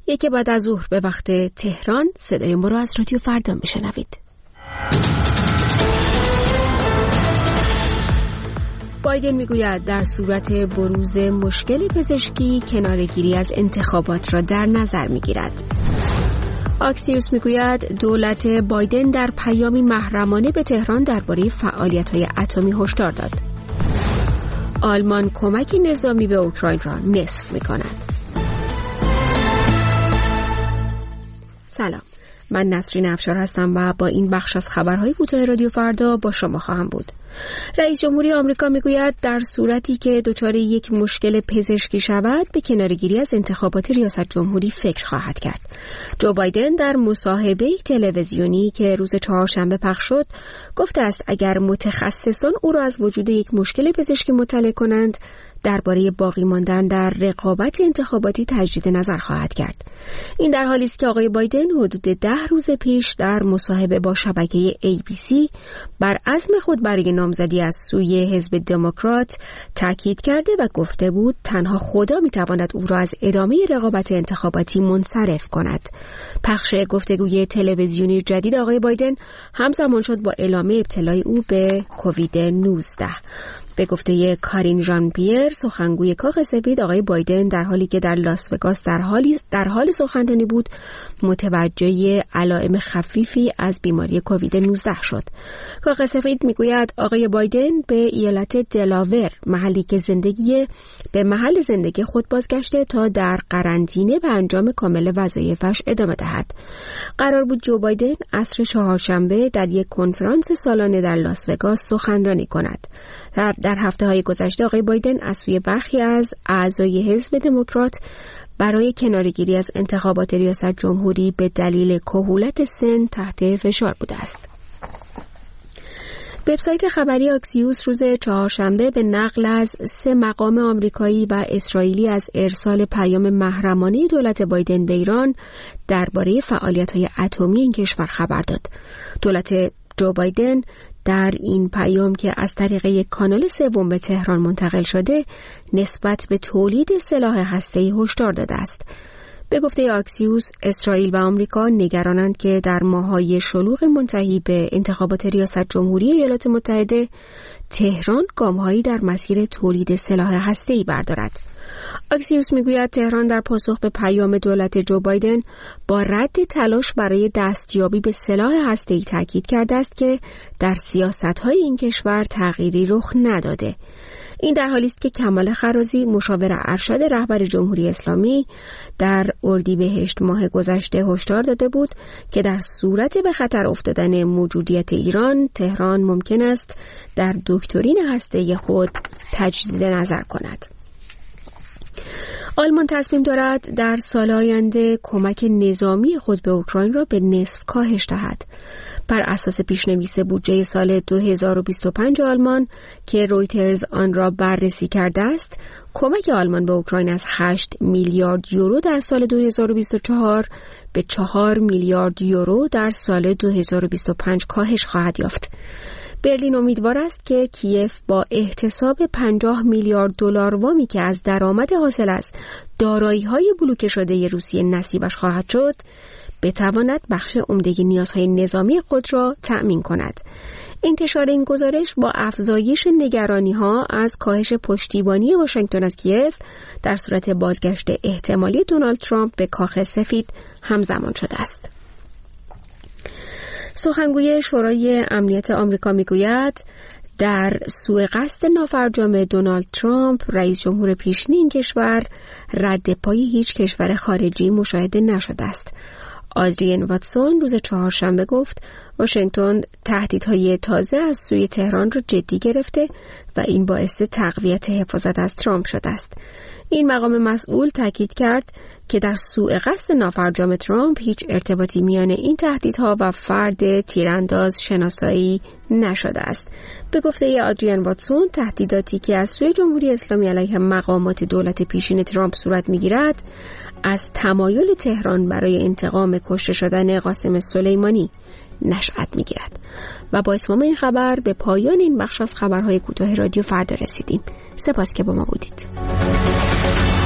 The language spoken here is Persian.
یک بعد از ظهر به وقت تهران صدای ما را از رادیو فردا میشنوید. بایدن میگوید در صورت بروز مشکل پزشکی کناره‌گیری از انتخابات را در نظر میگیرد. آکسیوس میگوید دولت بایدن در پیامی محرمانه به تهران درباره فعالیت‌های اتمی هشدار داد. آلمان کمک نظامی به اوکراین را نصف می‌کند. سلام، من نسرین افشار هستم و با این بخش از خبرهای کوتاه رادیو فردا با شما خواهم بود. رئیس جمهوری آمریکا میگوید در صورتی که دچار یک مشکل پزشکی شود به کناره‌گیری از انتخابات ریاست جمهوری فکر خواهد کرد. جو بایدن در مصاحبه تلویزیونی که روز چهارشنبه پخش شد گفته است اگر متخصصان او را از وجود یک مشکل پزشکی مطلع کنند درباره باقی ماندن در رقابت انتخاباتی تجدید نظر خواهد کرد. این در حالی است که آقای بایدن حدود 10 روز پیش در مصاحبه با شبکه ABC بر عزم خود برای نامزدی از سوی حزب دموکرات تاکید کرده و گفته بود تنها خدا میتواند او را از ادامه رقابت انتخاباتی منصرف کند. پخش گفتگوی تلویزیونی جدید آقای بایدن همزمان شد با اعلام ابتلای او به کووید 19. به گفته کارین ژان پیر سخنگوی کاخ سفید، آقای بایدن در حالی که در لاس وگاس در حال سخنرانی بود متوجه علائم خفیفی از بیماری کووید 19 شد. کاخ سفید میگوید آقای بایدن به ایالت دلاور به محل زندگی خود بازگشته تا در قرنطینه به انجام کامل وظایفش ادامه دهد. قرار بود جو بایدن عصر چهارشنبه در یک کنفرانس سالانه در لاس وگاس سخنرانی کند. در هفته‌های گذشته آقای بایدن از سوی برخی از اعضای حزب دموکرات برای کناره‌گیری از انتخابات ریاست جمهوری به دلیل کهولت سن تحت فشار بوده است. وبسایت خبری آکسیوس روز چهارشنبه به نقل از 3 مقام آمریکایی و اسرائیلی از ارسال پیام محرمانه دولت بایدن به ایران درباره فعالیت‌های اتمی این کشور خبر داد. دولت جو بایدن در این پیام که از طریق یک کانال سوم به تهران منتقل شده نسبت به تولید سلاح هسته‌ای هشدار داده است. به گفته آکسیوس، اسرائیل و آمریکا نگرانند که در ماه‌های شلوغ منتهی به انتخابات ریاست جمهوری ایالات متحده تهران گام‌هایی در مسیر تولید سلاح هسته‌ای بردارد. آکسیوس میگوید تهران در پاسخ به پیام دولت جو بایدن با رد تلاش برای دستیابی به سلاح هسته‌ای تاکید کرده است که در سیاست‌های این کشور تغییری رخ نداده. این در حالی است که کمال خرازی مشاور ارشد رهبر جمهوری اسلامی در اردیبهشت ماه گذشته هشدار داده بود که در صورت به خطر افتادن موجودیت ایران تهران ممکن است در دکترین هسته‌ای خود تجدید نظر کند. آلمان تصمیم دارد در سال آینده کمک نظامی خود به اوکراین را به نصف کاهش دهد. بر اساس پیشنویس بودجه سال 2025 آلمان که رویترز آن را بررسی کرده است، کمک آلمان به اوکراین از 8 میلیارد یورو در سال 2024 به 4 میلیارد یورو در سال 2025 کاهش خواهد یافت. برلین امیدوار است که کیف با احتساب 50 میلیارد دلار وامی که از درآمد حاصل از دارایی‌های بلوکه شده روسیه نصیبش خواهد شد، بتواند بخش عمده نیازهای نظامی خود را تأمین کند. انتشار این گزارش با افزایش نگرانی‌ها از کاهش پشتیبانی واشنگتن از کیف در صورت بازگشت احتمالی دونالد ترامپ به کاخ سفید همزمان شده است. سخنگوی شورای امنیت آمریکا میگوید در سوء قصد نافرجام دونالد ترامپ رئیس جمهور پیشین این کشور رد پای هیچ کشور خارجی مشاهده نشده است. آدریان واتسون روز چهارشنبه گفت واشنگتن تهدیدهای تازه از سوی تهران را جدی گرفته و این باعث تقویت حفاظت از ترامپ شده است. این مقام مسئول تاکید کرد که در سوء قصد نافرجام ترامپ هیچ ارتباطی میان این تهدیدها و فرد تیرانداز شناسایی نشده است. به گفته آدریان واتسون تهدیداتی که از سوی جمهوری اسلامی علیه مقامات دولت پیشین ترامپ صورت میگیرد از تمایل تهران برای انتقام کشته شدن قاسم سلیمانی نشأت میگیرد. و با اتمام این خبر به پایان این بخش از خبرهای کوتاه رادیو فردا رسیدیم. سپاس که با ما بودید.